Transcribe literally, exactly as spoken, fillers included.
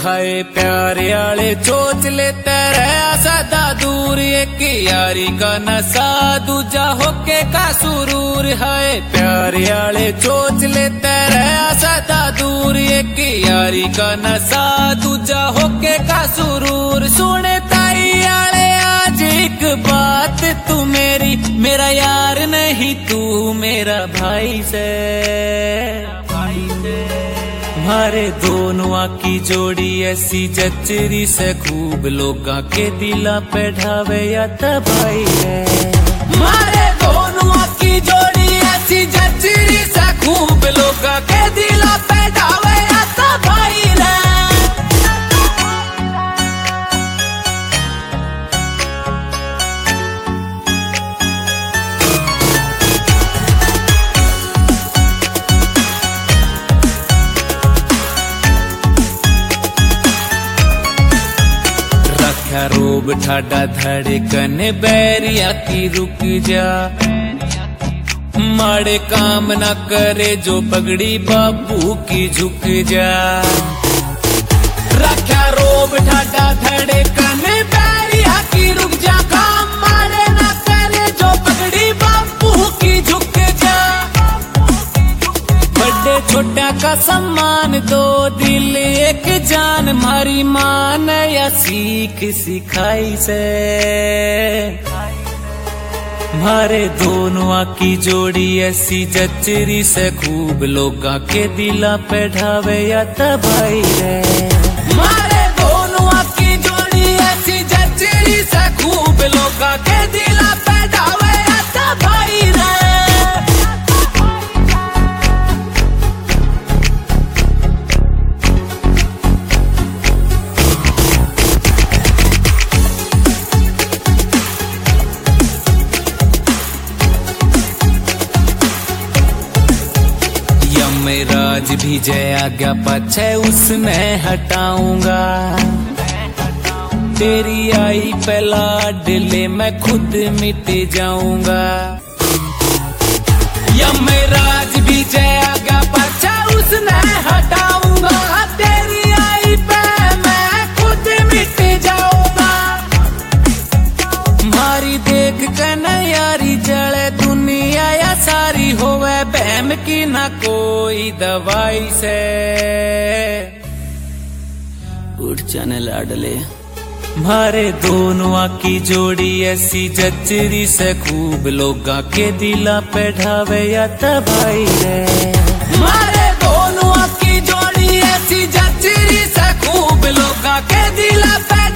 हाय प्यारे आले चोच लेते रहा सदा दूर, एक यारी का नशा दूजा होके का सुरूर। हाय प्यारे आले चोच लेते रहा सदा दूर, एक यारी का नशा दूजा होके का सुरूर। सुने ताई आले आज एक बात तू मेरी, मेरा यार नहीं तू मेरा भाई से। हमारे दोनों की जोड़ी ऐसी जचरी से खूब लोगा के दिला पे ढावे या तबाही है। हमारे दोनों की जोड़ी ऐसी जचरी से खूब लोगा के दिला पे ढावे या तबाही है। रोब ठाडा धड़कन बैरिया की रुक जा, माड़े काम ना करे जो पगड़ी बाबू की झुक जा। रखा रोब ठाडा धड़कन बैरिया की रुक जा, काम माड़े ना करे जो पगड़ी बाबू की झुक जा। बड़े छोटा का सम्मान दो दिल एक जान, मारी मान या सीख सिखाई से। मारे दोनों की जोड़ी ऐसी जचरी से खूब लोगा के दिला पे ढावे या तबाही है। मारे दोनों की जोड़ी ऐसी जचरी से खूब लोगा के दिला पे ढावे या तबाही है। मैं राज भी जय आज्ञा पछे उसमें हटाऊंगा, तेरी आई पहला डिले मैं खुद मिट जाऊंगा। या मैं राज भी जय आज्ञा पछे उसमें हटाऊंगा, तेरी आई पे मैं खुद मिट जाऊंगा। मारी देख के न यारी जले दुनिया या सारी होवे बहम की ना कोई दवाई से। उठ जाने लाडले मारे दोनों की जोड़ी ऐसी जचरी से खूब लोगा के दिला पे ढावे या तबाही है। मारे दोनों की जोड़ी ऐसी जचरी से खूब लोगा के दिला पे